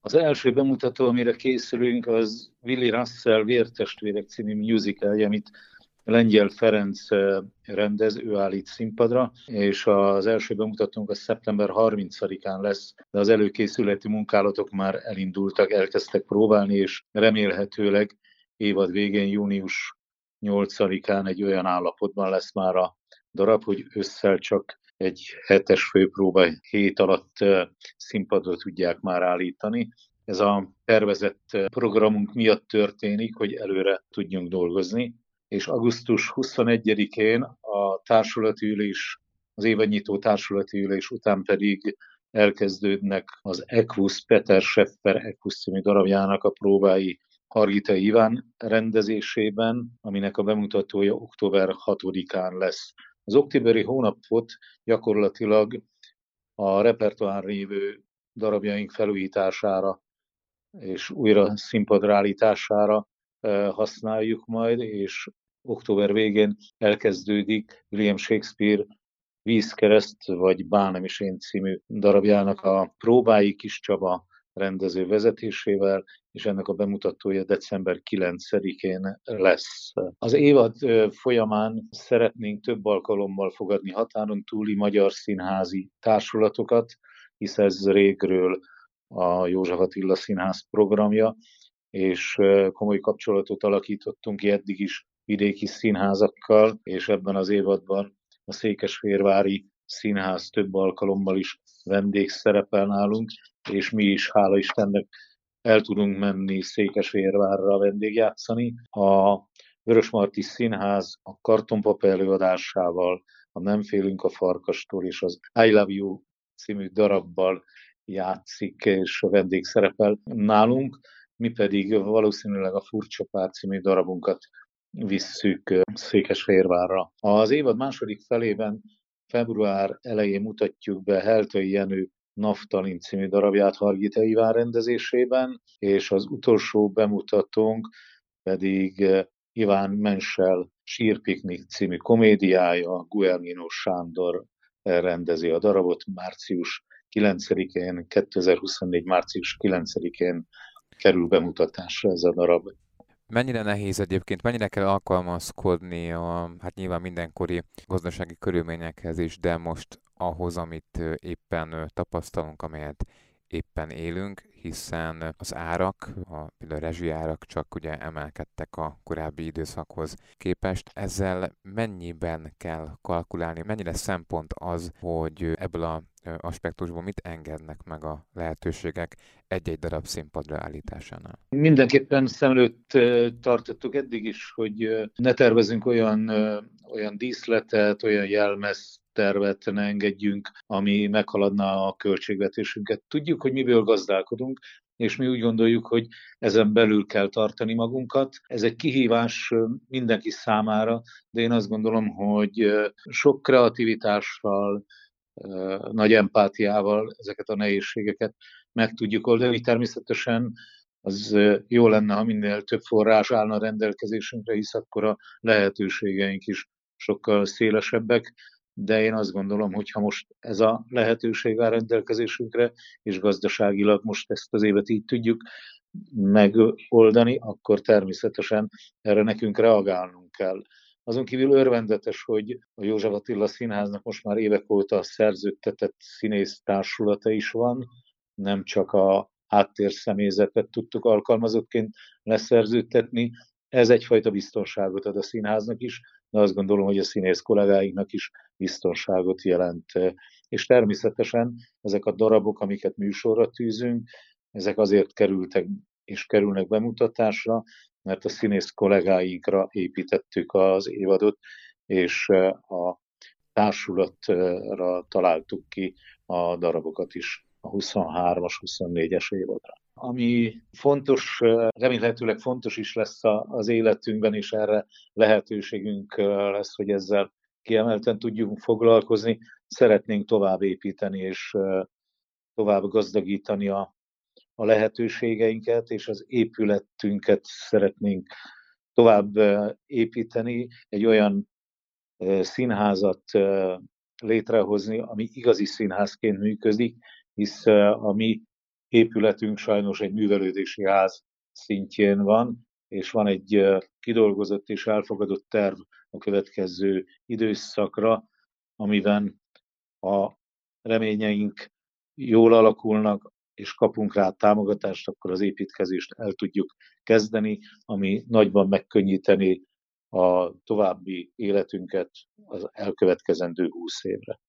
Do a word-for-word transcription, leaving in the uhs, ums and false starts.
Az első bemutató, amire készülünk, az Willy Russell Vértestvérek című musicalje, amit Lengyel Ferenc rendez, ő állít színpadra, és az első bemutatónk a szeptember harmincadikán lesz, de az előkészületi munkálatok már elindultak, elkezdtek próbálni, és remélhetőleg évad végén, június nyolcadikán egy olyan állapotban lesz már a darab, hogy ősszel csak egy hetes főpróba hét alatt színpadra tudják már állítani. Ez a tervezett programunk miatt történik, hogy előre tudjunk dolgozni, és augusztus huszonegyedikén a társulati ülés, az évadnyitó társulati ülés után pedig elkezdődnek az Equus, Peter Scheffer Equus című darabjának a próbái Hargita Iván rendezésében, aminek a bemutatója október hatodikán lesz. Az októberi hónapot gyakorlatilag a repertoár lévő darabjaink felújítására és újra színpadra állítására használjuk majd, és október végén elkezdődik William Shakespeare Vízkereszt vagy Bánem is én című darabjának a próbái Kis Csaba rendező vezetésével, és ennek a bemutatója december kilencedikén lesz. Az évad folyamán szeretnénk több alkalommal fogadni határon túli magyar színházi társulatokat, hisz ez régről a József Attila Színház programja, és komoly kapcsolatot alakítottunk ki eddig is vidéki színházakkal, és ebben az évadban a Székesfehérvári Színház több alkalommal is vendégszerepel nálunk, és mi is, hála Istennek, el tudunk menni Székesfehérvárra vendégjátszani. A Vörösmarty Színház a Kartonpapa előadásával, a Nem félünk a farkastól és az I Love You című darabbal játszik és vendégszerepel nálunk, mi pedig valószínűleg a Furcsa Pár című darabunkat visszük Székesfehérvárra. Az évad második felében február elején mutatjuk be Heltai Jenő Naftalin című darabját Hargita Iván rendezésében, és az utolsó bemutatónk pedig Iván Menschel Sírpiknik című komédiája, Guelmino Sándor rendezi a darabot március kilencedikén, kétezer-huszonnégy. március kilencedikén kerül bemutatásra ez a darab. Mennyire nehéz egyébként, mennyire kell alkalmazkodni a, hát nyilván mindenkori gazdasági körülményekhez is, de most ahhoz, amit éppen tapasztalunk, amelyet éppen élünk, hiszen az árak, a, például a rezsiárak csak ugye emelkedtek a korábbi időszakhoz képest. Ezzel mennyiben kell kalkulálni, mennyire szempont az, hogy ebből a aspektusból mit engednek meg a lehetőségek egy-egy darab színpadra állításánál? Mindenképpen szem előtt tartottuk eddig is, hogy ne tervezünk olyan, olyan díszletet, olyan jelmez tervet ne engedjünk, ami meghaladná a költségvetésünket. Tudjuk, hogy miből gazdálkodunk, és mi úgy gondoljuk, hogy ezen belül kell tartani magunkat. Ez egy kihívás mindenki számára, de én azt gondolom, hogy sok kreativitással, nagy empátiával ezeket a nehézségeket meg tudjuk oldani. Természetesen az jó lenne, ha minél több forrás állna rendelkezésünkre, hisz akkor a lehetőségeink is sokkal szélesebbek, de én azt gondolom, hogy ha most ez a lehetőség áll rendelkezésünkre, és gazdaságilag most ezt az évet így tudjuk megoldani, akkor természetesen erre nekünk reagálnunk kell. Azon kívül örvendetes, hogy a József Attila Színháznak most már évek óta szerződtetett színész társulata is van, nem csak a háttérszemélyzetet tudtuk alkalmazottként leszerződtetni. Ez egyfajta biztonságot ad a színháznak is, de azt gondolom, hogy a színész kollégáinknak is biztonságot jelent. És természetesen ezek a darabok, amiket műsorra tűzünk, ezek azért kerültek és kerülnek bemutatásra, mert a színész kollégáinkra építettük az évadot, és a társulatra találtuk ki a darabokat is a huszonhármas, huszonnégyes évadra. Ami fontos, remélhetőleg fontos is lesz az életünkben, és erre lehetőségünk lesz, hogy ezzel kiemelten tudjunk foglalkozni. Szeretnénk tovább építeni és tovább gazdagítani a, a lehetőségeinket, és az épületünket szeretnénk tovább építeni, egy olyan színházat létrehozni, ami igazi színházként működik, hisz a mi épületünk sajnos egy művelődési ház szintjén van, és van egy kidolgozott és elfogadott terv a következő időszakra, amiben a reményeink jól alakulnak, és kapunk rá támogatást, akkor az építkezést el tudjuk kezdeni, ami nagyban megkönnyíteni a további életünket az elkövetkezendő húsz évre.